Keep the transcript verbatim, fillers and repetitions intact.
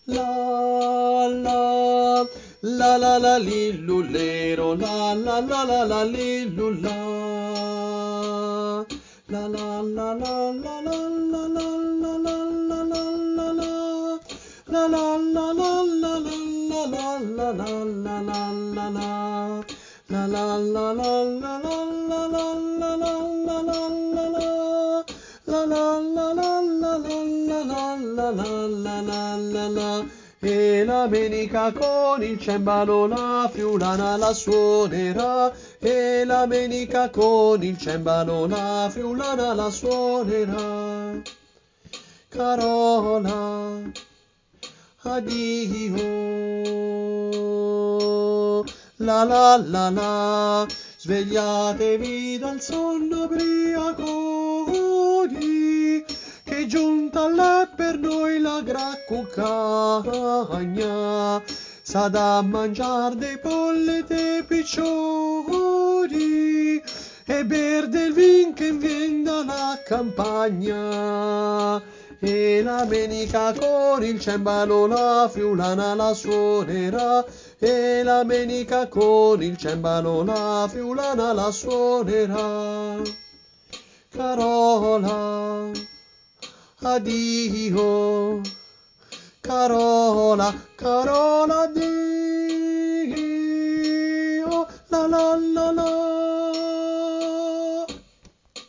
La la la la la lillulero, la la la la la lillulla. La la la la la la la la la la la la la la. La la la la la la la la la la la la la la. La la la la la la la la la la la la la la. La la la la la la la la la la la la la la. E la menica con il cembalo la friulana la suonerà. E la menica con il cembalo la friulana la suonerà. Carola, addio. La la la la, svegliatevi dal sonno ubriaconi, che giunta l'è per noi la graccucagna, s'ha da mangiar dei polli e dei piccioni, e ber del vin che vien dalla campagna. E la menica con il cembalo la friulana la suonerà. E la menica con il cembalo la friulana la suonerà. Carola, addio. Carola, Carola,